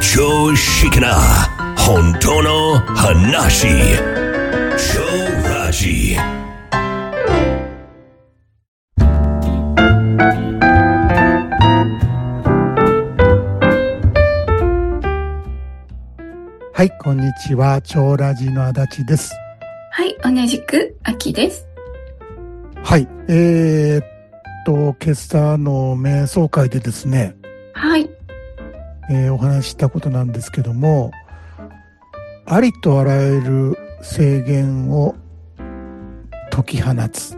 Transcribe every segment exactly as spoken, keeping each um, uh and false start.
常識な本当の話。超ラジ。 はい、こんにちは。超ラジの足立です。 はい、同じく秋です。 はい、えー、っと今朝の瞑想会でですね、 はい、 えー、お話ししたことなんですけども、ありとあらゆる制限を解き放つ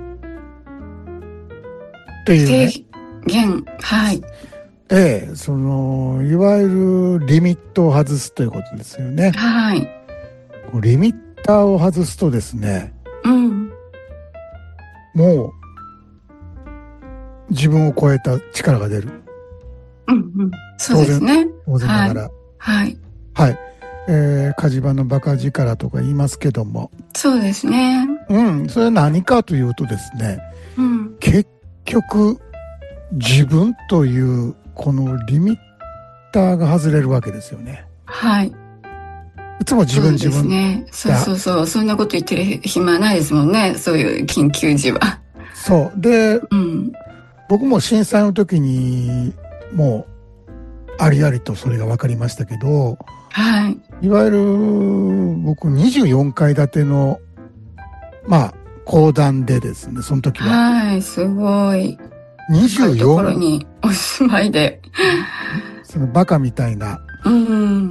っていうね。 制限、はい。 ええ、そのいわゆるリミットを外すということですよね。 はい。 リミッターを外すとですね、 うん。 もう自分を超えた力が出る。 うんうん。そうですね。 当然ながら。 はい。 はい。はい、えー、火事場のバカ力とか言いますけども。 そうですね。 うん。それは何かというとですね、 うん、 結局自分というこのリミッターが外れるわけですよね。 はい。 いつも自分自分。 そうですね。そうそうそう。そんなこと言ってる暇ないですもんね。そういう緊急時は。 そう。で、 うん、 僕も震災の時にもうありありとそれが分かりましたけど、 はい。 いわゆる僕にじゅうよんかい建てのまあ公団でですね、その時は。 はい、すごい。 にじゅうよん高いところにお住まいで。 そのバカみたいな、 うん、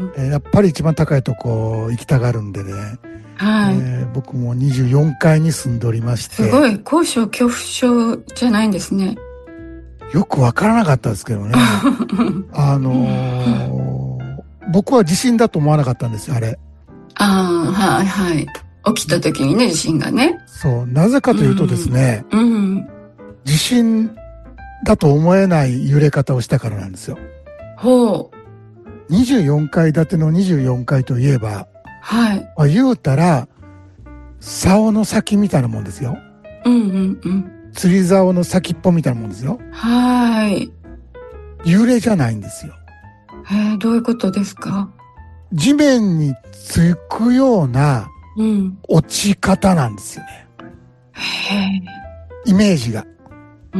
えー、やっぱり一番高いとこ行きたがるんでね。 はい。 えー、僕もにじゅうよんかいに住んでおりまして。 すごい、高所恐怖症じゃないんですね。 よくわからなかったですけどね。あのー、僕は地震だと思わなかったんですよ、あれ。 ああ、はいはい。起きた時にね、地震がね。 そう、なぜかというとですね、 うんうん、 地震だと思えない揺れ方をしたからなんですよ。 ほう。にじゅうよんかい建てのにじゅうよんかいといえば、 はい。 まあ、言うたら、竿の先みたいなもんですよ。 うんうんうん。 釣り竿の先っぽみたいなもんですよ。 はい。 揺れじゃないんですよ。 えー、どういうことですか？ 地面につくような落ち方なんですよね。 へイメージが。 うん。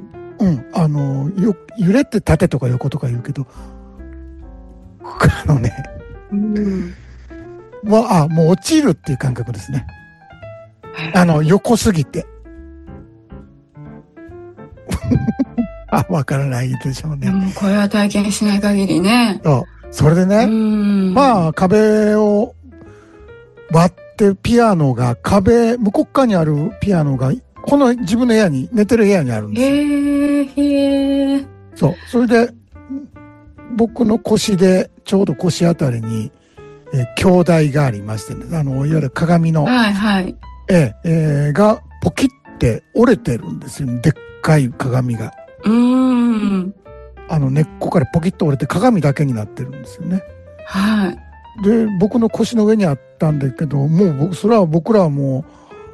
うん。あの、よ、揺れって縦とか横とか言うけど、あのね、 うん。 もう、あ、もう落ちるっていう感覚ですね。あの、横すぎて。あ、わからないでしょうね。 でもこれは体験しない限りね。 そう。それでね、まあ壁を割ってピアノが壁、向こう側にあるピアノが、この自分の部屋に、寝てる部屋にあるんですよ。 へー、へー。 そう。それで、僕の腰で、ちょうど腰あたりに、えー、鏡台がありましてね、あの、いわゆる鏡の、 はいはい。 えー、えー、がポキって折れてるんですよ。でっかい鏡が。 うーん。 あの根っこからポキッと折れて鏡だけになってるんですよね。 はい。 で、僕の腰の上にあったんだけど、もう僕、それは僕らはも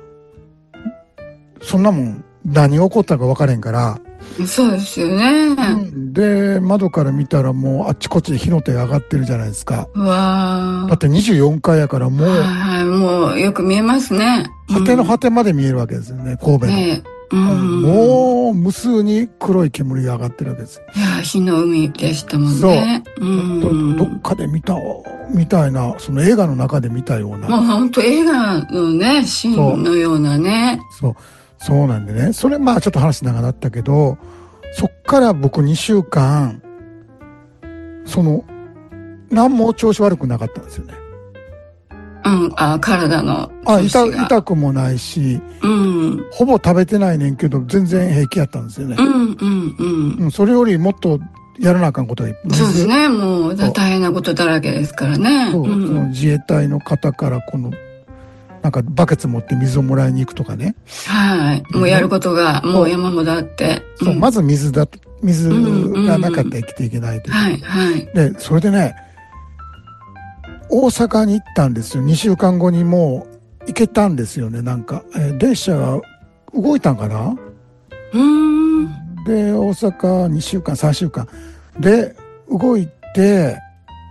う、そんなもん何が起こったか分からへんから。 そうですよね。 うん、で、窓から見たらもうあっちこっちで火の手が上がってるじゃないですか。 うわー。 だってにじゅうよんかいやからもう、はいはい、もうよく見えますね。 果ての果てまで見えるわけですよね、神戸の。 ねうん、 もう無数に黒い煙が上がってるわけです。 いや、火の海でしたもんね。 そう。うん、どっかで見たみたいな、その映画の中で見たような。 もう本当映画のね、シーンのようなね。 そう。そう、そうなんでね。それまあちょっと話長かったけど、そっから僕にしゅうかん、その、何も調子悪くなかったんですよね。 うん、あ、体のあ、痛、痛くもないし、 うん、 ほぼ食べてないねんけど、全然平気やったんですよね。 うん、うん、うん。 うん、それよりもっとやらなあかんことがいっぱい。 そうですね、もう大変なことだらけですからね。 そう、うん、その自衛隊の方からこの、なんかバケツ持って水をもらいに行くとかね。 はい。もうやることがもう山ほどあって。 そう、うん、まず水だ、水がなかったら生きていけないという。 はい、はい。 で、それでね、大阪に行ったんですよ。にしゅうかんごにもう行けたんですよね、なんか。えー、電車が動いたんかな？ うーん。 で、大阪にしゅうかん、さんしゅうかん。で、動いて、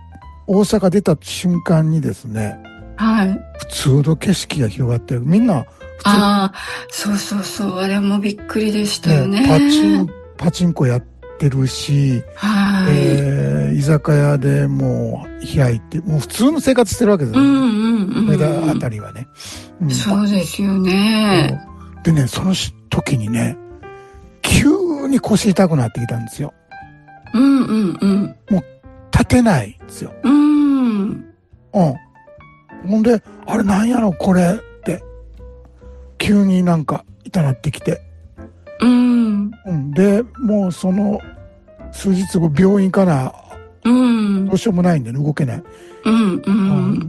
大阪出た瞬間にですね、 はい。 普通の景色が広がってる。みんな、普通ああ、そうそうそう。あれもびっくりでしたよね。 ねパチン、パチンコやってるし、 はい。 えー、居酒屋でもう開いて、もう普通の生活してるわけですよ。 うんうんうん。 梅田あたりはね。うん、 そうですよね。 でね、その時にね、急に腰痛くなってきたんですよ。 うんうんうん。 もう立てないんですよ。 うん。うん。 ほんで、あれなんやろこれって、急になんか痛なってきて。 うん。 うん。で、もうその数日後病院かな。 うん。 どうしようもないんで、ね、動けない。 うんうん。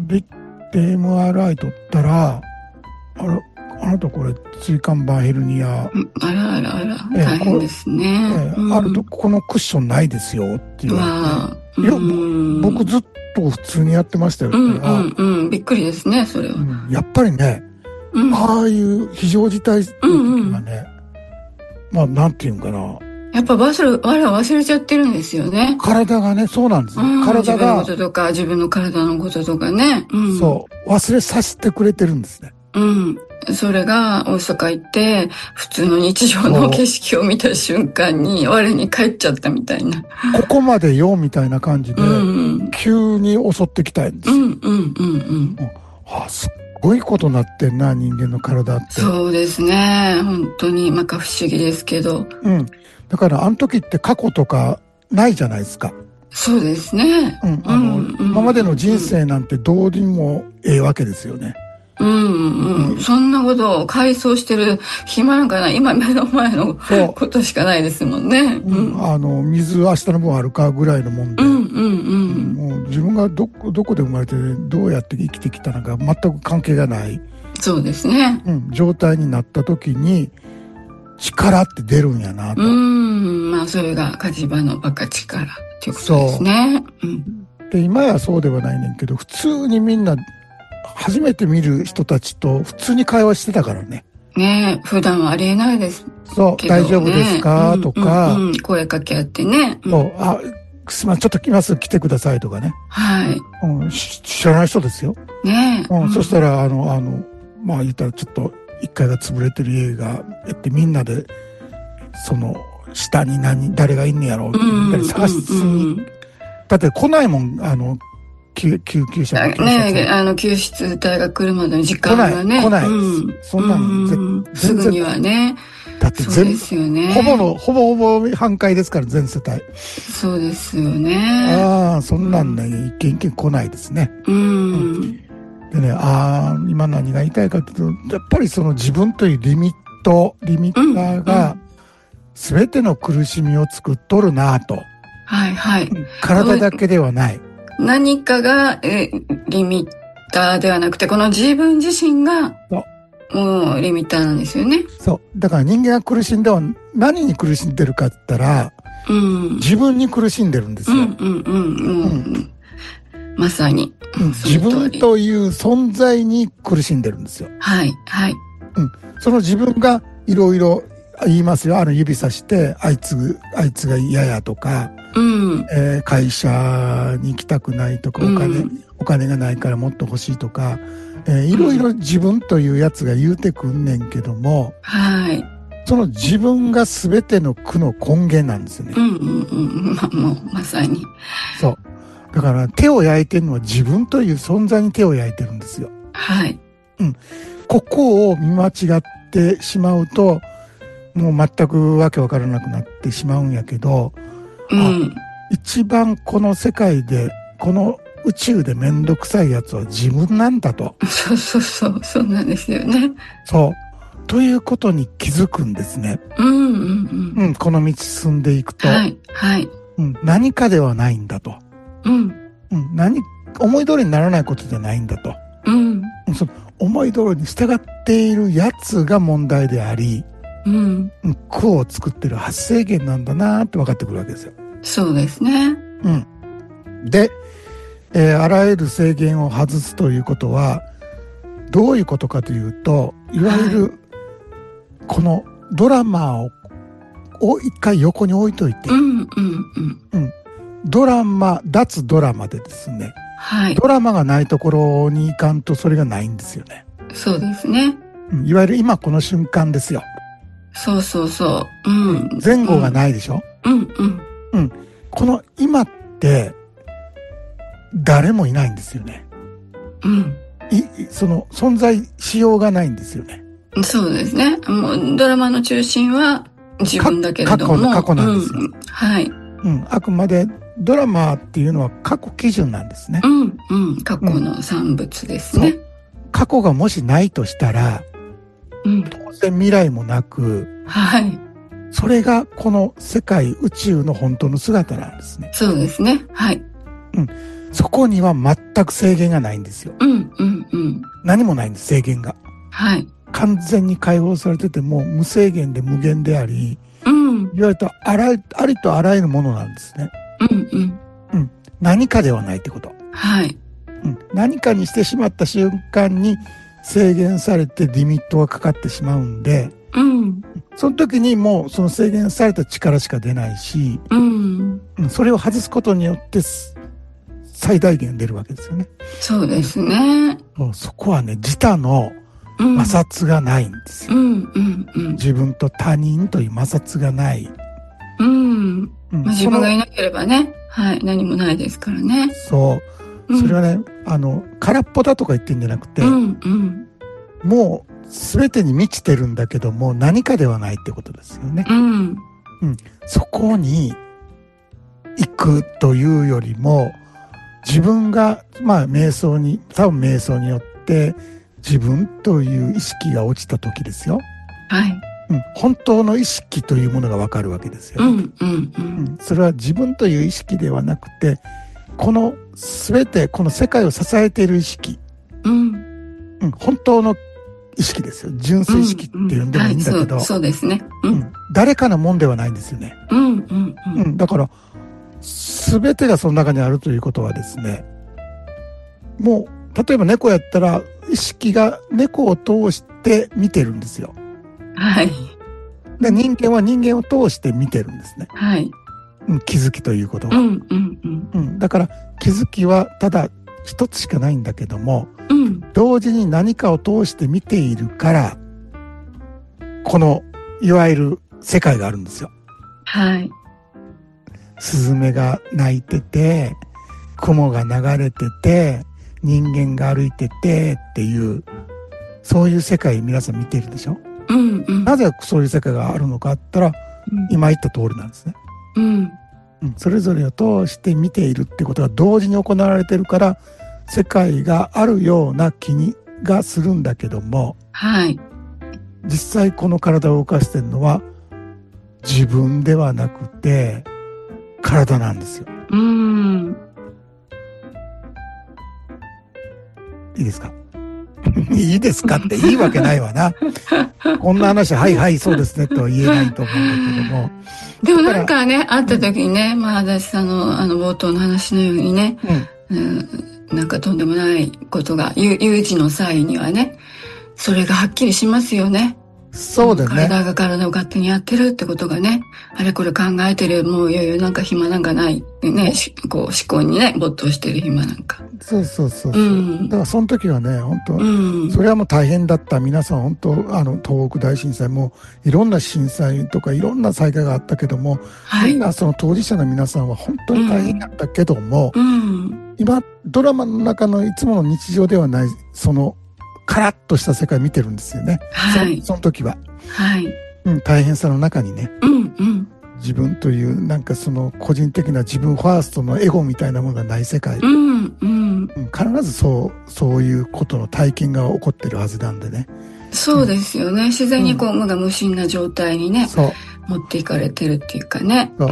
で、で エムアールアイ 取ったら、あれ、あなたこれ椎間板ヘルニア。 あらあらあら、大変ですね。 ええうん、あると、このクッションないですよって言われて。いや、僕ずっと普通にやってましたよ。 うんうんうん。びっくりですね、それは。うん、 やっぱりね、うん、ああいう非常事態の時はね、うんうん、まあなんていうんかな。 やっぱ忘れ、我は忘れちゃってるんですよね。 体がね、そうなんですよ。うん、体が。 自分のこととか、自分の体のこととかね。 うん、そう。忘れさせてくれてるんですね。 うん。それが大阪行って、普通の日常の景色を見た瞬間に、我に帰っちゃったみたいな。 ここまでよ、みたいな感じで、うん、急に襲ってきたいんですよ。 うんうんうんうん。 ああ、すっごいことなってんな、人間の体って。 そうですね。本当に、まか不思議ですけど。 うん。だから、あの時って過去とかないじゃないですか。 そうですね。 うん。あの、うん、今までの人生なんてどうにもええわけですよね。 うんうん。そんなことを回想してる暇なんかない。今目の前のことしかないですもんね。 うん。あの、水明日の分あるかぐらいのもんで。うんうんうん。もう自分がど、どこで生まれてどうやって生きてきたのか全く関係がない。 そうですね。 うん。状態になった時に力って出るんやなと。 うん。まあそれが火事場のバカ力っていうことですね。 そう。うん。で、今やそうではないねんけど、普通にみんな初めて見る人たちと普通に会話してたからね。 ねえ、普段はありえないです、ね。 そう、大丈夫ですか、うん、とか、 うんうん、声かけ合ってね。 うん、そう、あ、すまん、ちょっと来ます、来てくださいとかね。 はい。 うん、知らない人ですよ。 ねえ。 うん、うん、そしたら、あの、あの、まあ言ったらちょっと一階が潰れてる家がやってみんなで、その、下に何、誰がいんねやろうって言ったり探しに、だって来ないもん、あの、救急車ねえ、あの、救出隊が来るまでの時間がね。 来ない、来ない。うん、そんなの、 すぐにはね。 だって全部、 ね、 ほぼの、ほぼほぼ半壊ですから、全世帯。 そうですよね。 ああ、そんなんね、一軒一軒来ないですね。 うん。うん、 でね、ああ、今何が言いたいかというと、やっぱりその自分というリミット、リミッターが、すべての苦しみを作っとるなぁと。 はいはい。 体だけではない。 何かがえリミッターではなくて、この自分自身がもうリミッターなんですよね。 そう。だから人間が苦しんでは何に苦しんでるかって言ったら、 うん、 自分に苦しんでるんですよ。 うんうんうんうん、まさに、 うん、自分という存在に苦しんでるんですよ。 はいはい。 うん。その自分がいろいろ言いますよ。あの指さして、あいつ、あいつが嫌やとか、 うんえー、会社に行きたくないとか、お金、うん、お金がないからもっと欲しいとか、えー、いろいろ自分というやつが言うてくんねんけども、 はい。 その自分が全ての苦の根源なんですよね。 うんうんうん。ま、もう、まさに。 そう。だから手を焼いてるのは自分という存在に手を焼いてるんですよ。 はい。 うん。ここを見間違ってしまうと、もう全くわけわからなくなってしまうんやけど、 うん、 一番この世界で、この宇宙でめんどくさいやつは自分なんだと。 そうそうそう、そうなんですよね。 そう。ということに気づくんですね。 うんうんうん。 うん、この道進んでいくと。 はい、はい。 うん、何かではないんだと。 うん。 うん、何、思い通りにならないことじゃないんだと。 うん。 その思い通りに従っているやつが問題であり、 うん。 苦を作ってる発生源なんだなーって分かってくるわけですよ。 そうですね。 うん。で、えー、あらゆる制限を外すということは、どういうことかというと、いわゆる、はい、このドラマを、を一回横に置いといて、 うんうんうん。 うん。ドラマ、脱ドラマでですね、 はい。 ドラマがないところに行かんとそれがないんですよね。 そうですね。 うん、いわゆる今この瞬間ですよ。 そうそうそう。うん。 前後がないでしょ。 うん、うん。 うん。この今って誰もいないんですよね。 うん。 い、その存在しようがないんですよね。 そうですね。もうドラマの中心は自分だけれども。 過去、過去なんですよ。 うん、はい。 うん。あくまでドラマっていうのは過去基準なんですね。 うん、うん。過去の産物ですね。 うん、過去がもしないとしたら、うん、当然未来もなく、 はい。 それがこの世界、宇宙の本当の姿なんですね。 そうですね。はい。 うん。そこには全く制限がないんですよ。 うん、うん、うん。 何もないんです、制限が。はい。完全に解放されてても無制限で無限であり、うん。いわゆるとあら、ありとあらゆるものなんですね。 うん、うん。 うん。何かではないってこと。 はい。 うん。何かにしてしまった瞬間に制限されてリミットがかかってしまうんで、うん。その時にもうその制限された力しか出ないし、うん。それを外すことによって最大限出るわけですよね。 そうですね。 うん、そこはね、自他の摩擦がないんですよ。うんうんうん、自分と他人という摩擦がない。 うん。うん、自分がいなければね、はい、何もないですからね。 そう。それはね、うん、あの、空っぽだとか言ってんじゃなくて、うんうん、もう全てに満ちてるんだけども、何かではないってことですよね。うん。うん。そこに行くというよりも、自分が、まあ、瞑想に、多分瞑想によって、自分という意識が落ちた時ですよ。はい。うん。本当の意識というものがわかるわけですよ、ね。うん、うん、うん。うん。それは自分という意識ではなくて、この全て、この世界を支えている意識。うん。うん。本当の意識ですよ。純粋意識っていうんでもいいんだけど。うんうん、はい、そう、そうですね、うん。うん。誰かのもんではないんですよね。うん、うん、うん。うん。だから、すべてがその中にあるということはですね、もう、例えば猫やったら、意識が猫を通して見てるんですよ。はい。で、人間は人間を通して見てるんですね。はい。うん、気づきということは。うん、うん、うん。うん。だから、気づきはただ一つしかないんだけども、うん。同時に何かを通して見ているから、この、いわゆる世界があるんですよ。はい。スズメが鳴いてて、雲が流れてて、人間が歩いててっていう、そういう世界皆さん見てるでしょ。うんうん、なぜそういう世界があるのかって言ったら、うん、今言った通りなんですね、うんうん。それぞれを通して見ているってことが同時に行われてるから、世界があるような気にがするんだけども、はい。実際この体を動かしてるのは自分ではなくて、体なんですよ。うーん。いいですかいいですかっていいわけないわな。こんな話、はいはい、そうですねとは言えないと思うんだけども。 でもなんかね、会った時にね、うん、まあ私、あの、あの冒頭の話のようにね、うんうん、なんかとんでもないことが、有事の際にはね、それがはっきりしますよね。 そうだね。 体が体を勝手にやってるってことがね、あれこれ考えてる、もう余裕なんか暇なんかないね、こう思考にね、没頭してる暇なんか。 そうそうそうそう、うん。だからその時はね、本当、うん、それはもう大変だった。皆さん本当、あの、東北大震災もいろんな震災とかいろんな災害があったけども、はい、みんなその当事者の皆さんは本当に大変だったけども、うん、今、ドラマの中のいつもの日常ではない、その、カラッとした世界見てるんですよね。はい。そ, その時は。はい。うん、大変さの中にね。うんうん。自分というなんかその個人的な自分ファーストのエゴみたいなものがない世界。うんうん。必ずそう、そういうことの体験が起こってるはずなんでね。 そうですよね。うん、自然にこう無我無心な状態にね。そう。持っていかれてるっていうかね。 そう。うん。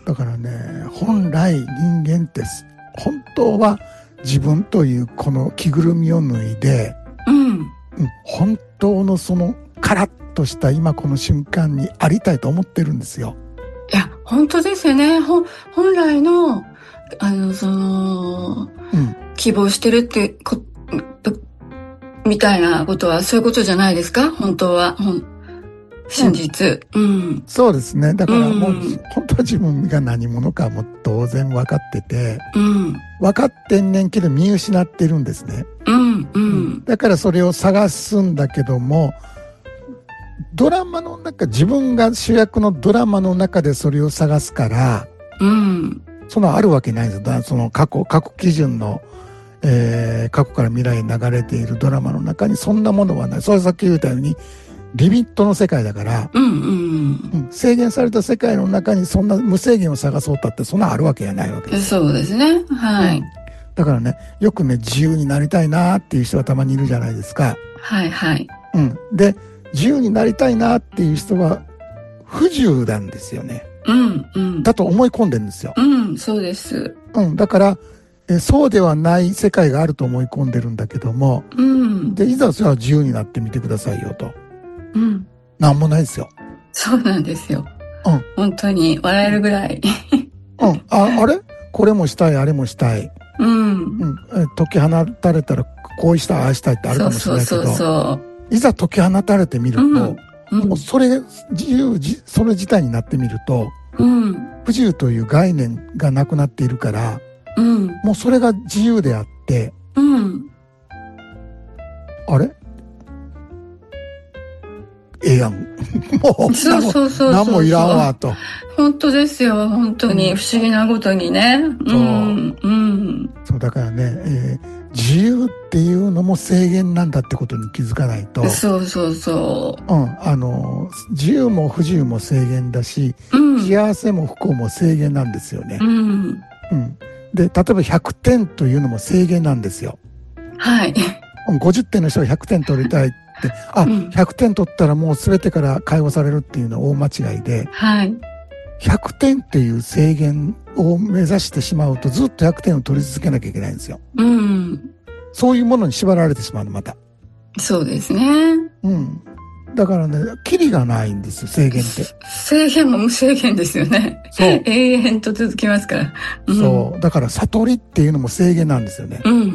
だからね、本来人間って本当は自分というこの着ぐるみを脱いで、うん、うん、本当のそのカラッとした今この瞬間にありたいと思ってるんですよ。 いや本当ですよね。ほ本来のあのその、うん、希望してるってこみたいなことはそういうことじゃないですか。本当はほん真実。うん。 そうですね。だからもう、 うん、 本当は自分が何者かも当然分かってて、 うん、 分かってんねんけど見失ってるんですね。 うん、うん。 だからそれを探すんだけども、ドラマの中、自分が主役のドラマの中でそれを探すから、 うん。 そのあるわけないんですよ。だその過去、過去基準の、えー、過去から未来に流れているドラマの中にそんなものはない。それさっき言ったように、リミットの世界だから、 うんうんうんうん、制限された世界の中にそんな無制限を探そうったってそんなあるわけじゃないわけです。 そうですね。はい、うん。 だからね、よくね、自由になりたいなっていう人がたまにいるじゃないですか。 はいはい。 うん。で、自由になりたいなっていう人は不自由なんですよね。 うんうん。 だと思い込んでるんですよ。 うん、そうです。 うん。だから、えそうではない世界があると思い込んでるんだけども、 うん。 で、いざそれは自由になってみてくださいよと。 うん。 なんもないですよ。 そうなんですよ。 うん。 本当に笑えるぐらい。 うん。あ、あれこれもしたい、あれもしたい。 うん。 うん。解き放たれたら、こうしたい、ああしたいってあるかもしれないけど。 そうそうそうそう。 いざ解き放たれてみると、うんうん、もうそれ、自由、それ自体になってみると、 うん、 不自由という概念がなくなっているから、 うん、 もうそれが自由であって、 うん、 あれええやん。もう、 そうそうそうそう。 何もいらんわ、と。 本当ですよ、本当に。不思議なことにね。うん、うん。 そう、だからね、えー、自由っていうのも制限なんだってことに気づかないと。 そうそうそう。 うん、あの、自由も不自由も制限だし、 うん、 幸せも不幸も制限なんですよね。 うん。 うん。で、例えばひゃくてんというのも制限なんですよ。 はい。 ごじゅってんの人がひゃくてん取りたいって、あ、うん、ひゃくてん取ったらもう全てから解放されるっていうのは大間違いで、 はい。 ひゃくてんっていう制限を目指してしまうとずっとひゃくてんを取り続けなきゃいけないんですよ。 うん。 そういうものに縛られてしまうの、また。 そうですね。 うん。だからね、キリがないんですよ、制限って。 制限も無制限ですよね。そう。永遠と続きますから。 うん、そう。だから悟りっていうのも制限なんですよね。 うん、うん。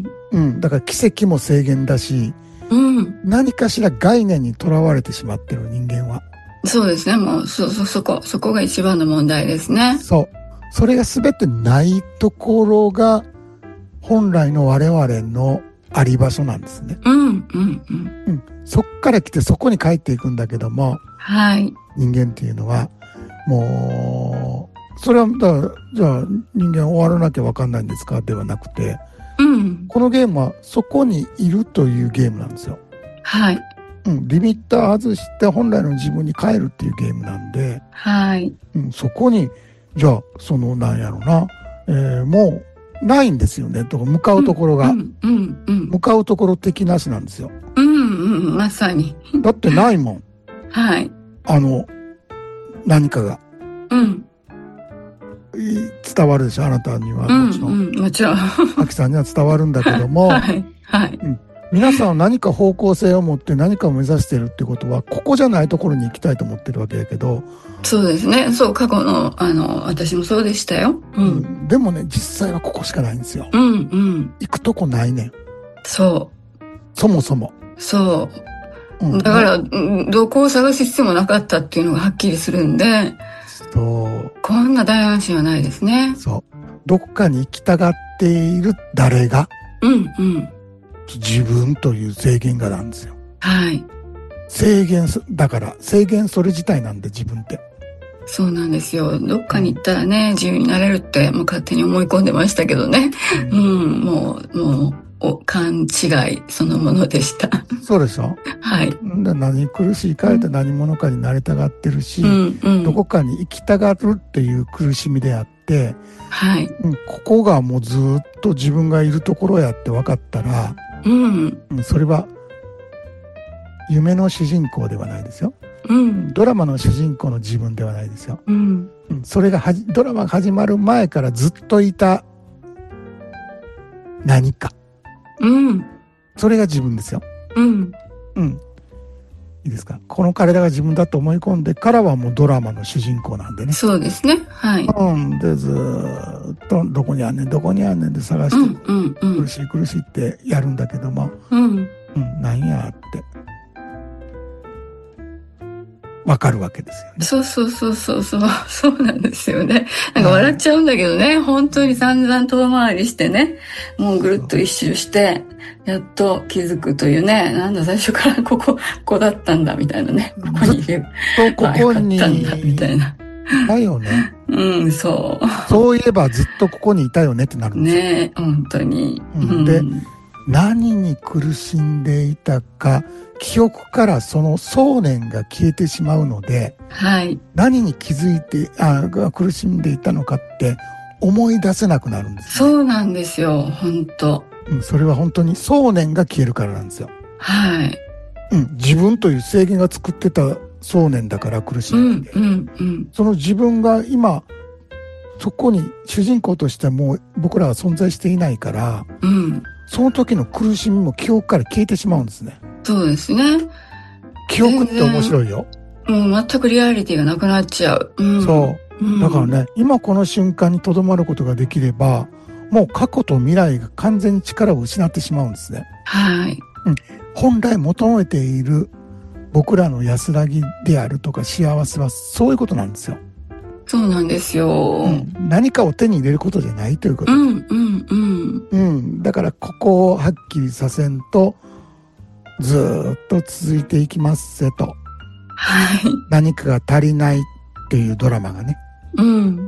うん。だから奇跡も制限だし、 うん、 何かしら概念にとらわれてしまってる人間は。 そうですね。もう、そ、そ、そこ、そこが一番の問題ですね。 そう。それが全てないところが、本来の我々のあり場所なんですね。 うん、うん、うん。 うん。そっから来てそこに帰っていくんだけども、 はい。 人間っていうのは、もう、それは、だから、じゃあ人間終わらなきゃわかんないんですかではなくて、 うん、 このゲームはそこにいるというゲームなんですよ。 はい。 うん、リミッター外して本来の自分に帰るっていうゲームなんで、 はい。 うん、そこに、じゃあ、その、なんやろな、えー、もう、ないんですよね。と向かうところが、 うんうんうん、 向かうところ的なしなんですよ。 うんうん、まさに。 だってないもん。 はい。 あの、何かが。 うん。 伝わるでしょ、あなたにはもちろん。 うんうん、もちろん。 アキさんには伝わるんだけども、 はい、はい、 うん。皆さんは何か方向性を持って何かを目指してるってことは、ここじゃないところに行きたいと思ってるわけだけど。 そうですね。そう、過去の、あの、私もそうでしたよ。うん。うん、 でもね、実際はここしかないんですよ。 うん、うん。 行くとこないねん。 そう。 そもそも。 そう。うん、だから、どこを探す必要もなかったっていうのがはっきりするんで、 そう。 こんな大安心はないですね。 そう。どこかに行きたがっている誰が、 うんうん。 自分という制限がなんですよ。 はい。 制限、だから制限それ自体なんで自分って。 そうなんですよ。どっかに行ったらね、自由になれるってもう勝手に思い込んでましたけどね。うん、うん、もう、もう、お勘違いそのものでした。 そうでしょ。 はい。 何苦しいかえて何者かになりたがってるし、 うんうん、 どこかに行きたがるっていう苦しみであって、 はい。 うん、ここがもうずっと自分がいるところやって分かったら、 うん、 それは夢の主人公ではないですよ。 うん、 ドラマの主人公の自分ではないですよ。 うんうん、それがはじドラマが始まる前からずっといた何か。 うん。 それが自分ですよ。 うん。 うん。いいですか。この体が自分だと思い込んでからはもうドラマの主人公なんでね。 そうですね。はい。 うん。で、ずーっとどこにあんねん、どこにあんねんで探して、うんうんうん、苦しい苦しいってやるんだけども、 うん。 うん、なんやって。 わかるわけですよね。 そうそうそうそうそう、そうなんですよね。なんか笑っちゃうんだけどね、本当に散々遠回りしてね、もうぐるっと一周して、やっと気づくというね、なんだ最初からここ、ここだったんだみたいなね、ここにいれば、 とここに、 まあ、よかったんだみたいな。 だよね。 うん、そう。 そういえばずっとここにいたよねってなるんですよ。 ね、本当に。 うん、で、何に苦しんでいたか、記憶からその想念が消えてしまうので、 はい、 何に気づいてあ苦しんでいたのかって思い出せなくなるんです、ね、 そうなんですよ、本当、 うん、それは本当に想念が消えるからなんですよ。 はい、 うん、自分という制限が作ってた想念だから苦しんで、 うんうんうん、 その自分が今そこに主人公としてもう僕らは存在していないから、 うん、 その時の苦しみも記憶から消えてしまうんですね。 そうですね。 記憶って面白いよ。 もう全くリアリティがなくなっちゃう。うん、 そう、うん。だからね、今この瞬間に留まることができれば、もう過去と未来が完全に力を失ってしまうんですね。 はい。 うん、本来求めている僕らの安らぎであるとか幸せはそういうことなんですよ。 そうなんですよ。 うん、何かを手に入れることじゃないということ。 うんうんうん。 うん。だからここをはっきりさせんと、ずーっと続いていきますせと。 はい。 何かが足りないっていうドラマがね。 うん。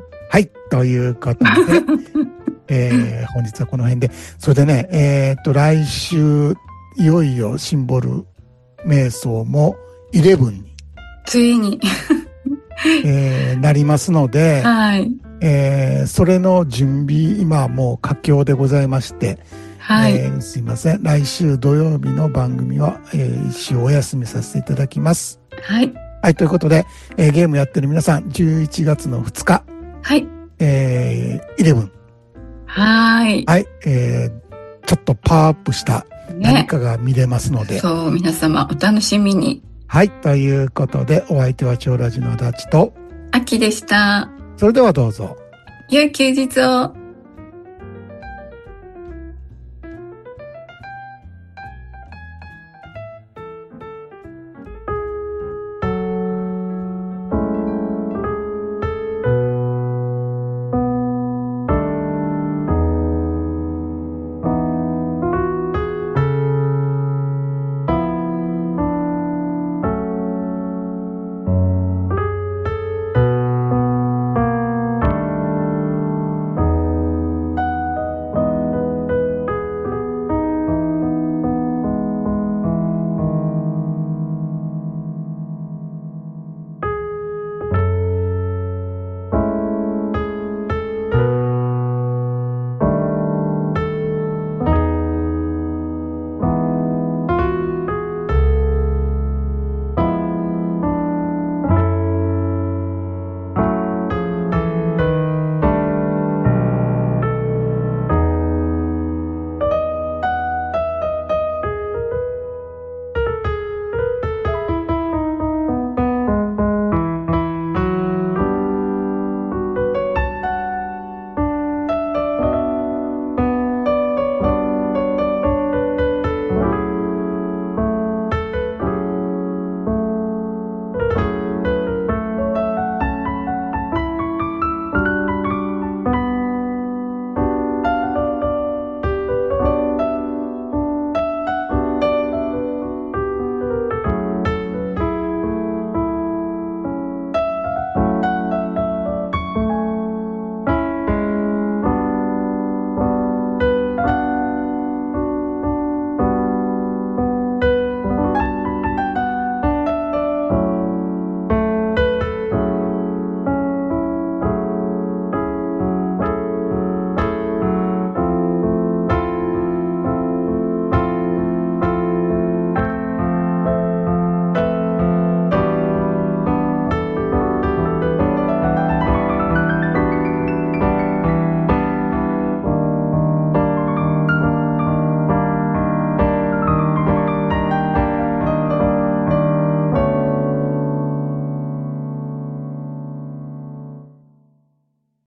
はい。ということで、えー、本日はこの辺で。それでね、えー、っと、来週、いよいよシンボル瞑想もじゅういちに。 ついに。 えー、なりますので、 はい。 えー、それの準備、今はもう佳境でございまして、 はい、 えー、すいません。来週土曜日の番組は、えー、一週お休みさせていただきます。 はい。 はい、ということで、えー、ゲームやってる皆さん、じゅういちがつのふつか。 はい。 えー、じゅういち。 はい。 はい、えー、ちょっとパワーアップした何かが見れますので。 ね、そう、皆様お楽しみに。 はい、ということで、お相手は超ラジの足立と、 あきでした。 それではどうぞ。 良い休日を。